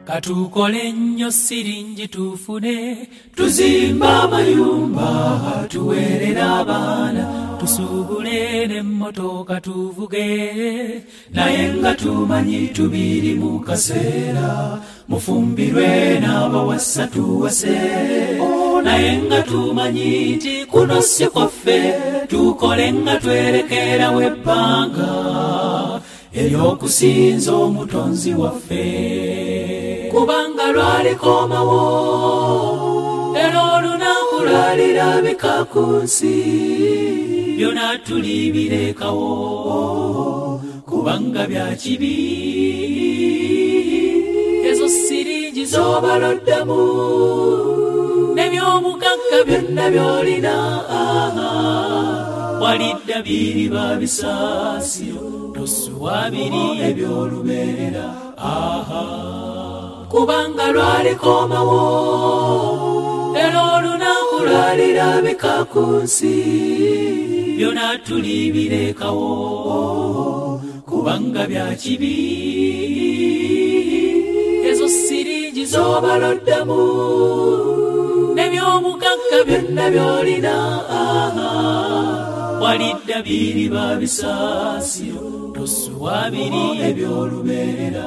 Katukole nnyo siringi tufune, tuzimba amayumba tuweerera abaana, tusuubule n'emmotoka tuvuge, naye nga tumanyi tubiri mu kaseera, mufumbirwe n'abawasa tuwase, naye nga tumanyi nti kuno si kwaffe, tukole nga twerekerawo ebbanga ery'okusinza omutonzi waffe. Kubanga lwalikomawo era olunaku lwalirabika ku nsi, byonna tulibirekawo kubanga bya kibi. Ezo siringi z'obaloddamu n'eby'obugagga byonna by'olina, walidda biri babisaasiro, tosuwabiri eby'olubeerera. Kubanga lwalikomawo era olunaku lwalirabika ku nsi, byonna tulibirekawo kubanga bya kibi. Ezo siringi z'obaloddamu n'eby'obugagga byonna by'olina, walidda biri babisaasiro, tosuwabiri eby'olubeerera.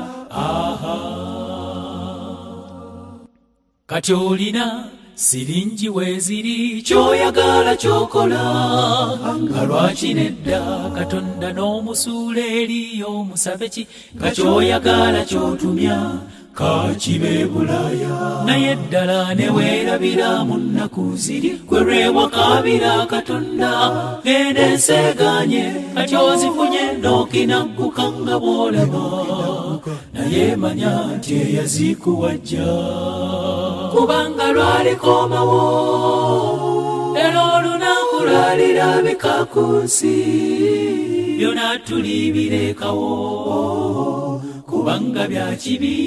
Kati olina siringi weeziri, ky'oyagala ky'okola, nga lwaki nedda Katonda n'omusuula eri omusabe ki, nga ky'oyagala ky'otumya kakibe Bulaaya, naye ddala ne weerabira mu nnaku ziri, gwe lwewakaabira Katonda genda enseeganye, kati ozifunye n'okinagguka nga bw'olaba, naye manya nti eyazikuwajja. Kubanga lwalikomawo era olunaku lwalirabika ku nsi, byonna tulibirekawo kubanga bya kibi.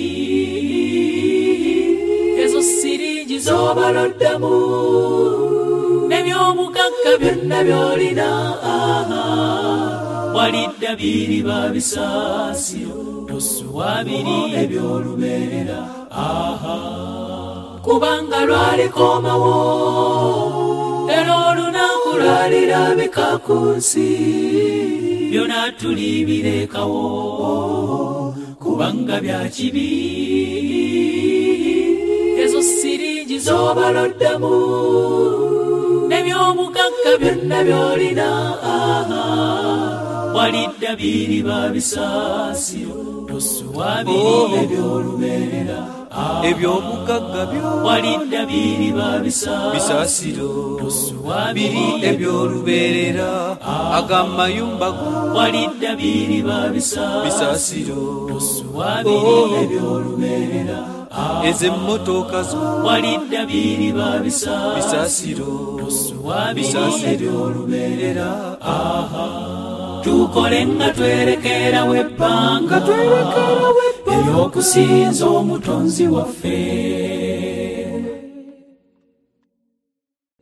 Ezo siringi z'obaloddamu n'eby'obugagga byonna by'olina, walidda biri babisaasiro, tosuwabiri eby'olubeerera. Kubanga lwalikomawo era olunaku lwalirabika ku nsi, byonna tulibirekawo kubanga bya kibi. Ezo siringi z'obaloddamu n'eby'obugagga byonna by'olina, walidda biri babisaasiro, tosuwabiri eby'olubeerera. Eby'obugagga byo walidda biri babisaasiro, biri eby'olubeerera. Ag'amayumba go walidda biri bisaasiro, tosuwabiri eby'olubeerera. ez'emmotoka zo walidda biri bisaasiro, tosuwabiri eby'olubeerera. Tukole nga twerekerawo ebbanga ery'okusinza omutonzi waffe.